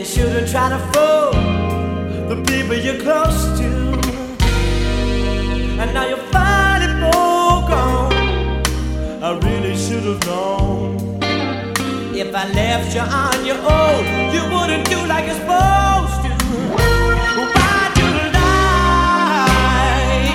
You shouldn't try to fool the people you're close to. And now you're finally broke on. I really should have known. If I left you on your own, you wouldn't do like you're supposed to. Why'd you lie?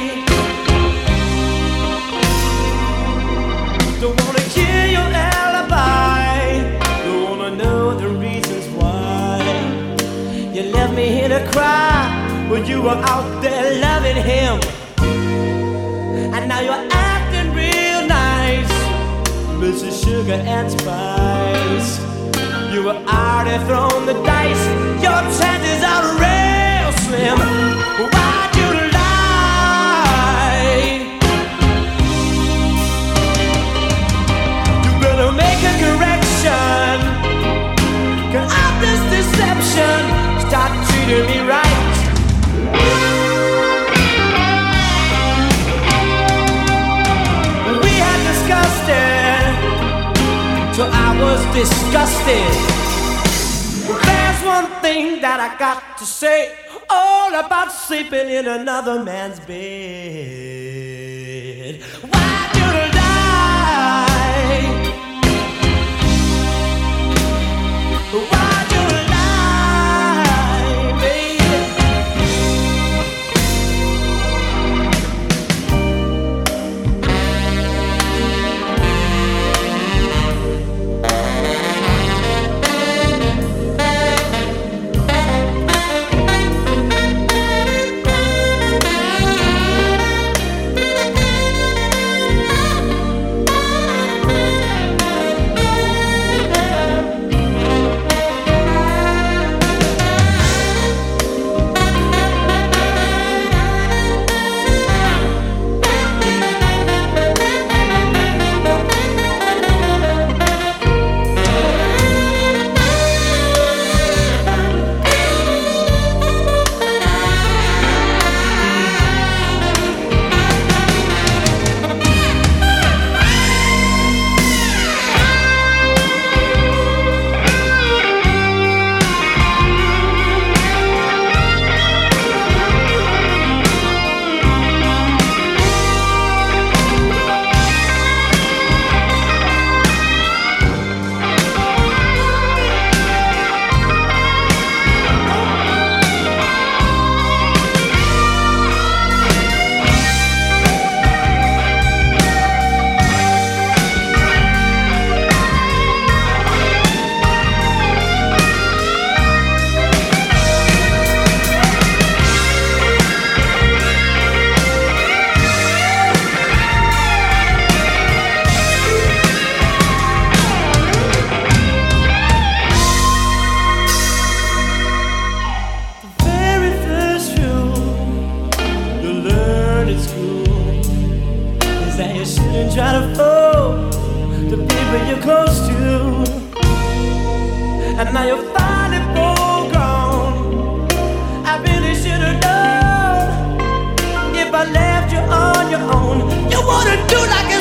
Don't wanna hear your alibi. Don't wanna know the reasons why. You left me here to cry when you were out there loving him. And now you're acting real nice, Mrs. Sugar and Spice. You were already thrown the dice. Your chances are real slim. Why'd you lie? You better make a correction. Get out this deception. Start treating me right. We had discussed it, so I was disgusted. There's one thing that I got to say, all about sleeping in another man's bed. Why'd you lie? Why'd you lie, baby? Try to fool the people you're close to. And now you're finally full grown. I really should have known. If I left you on your own, you wouldn't do like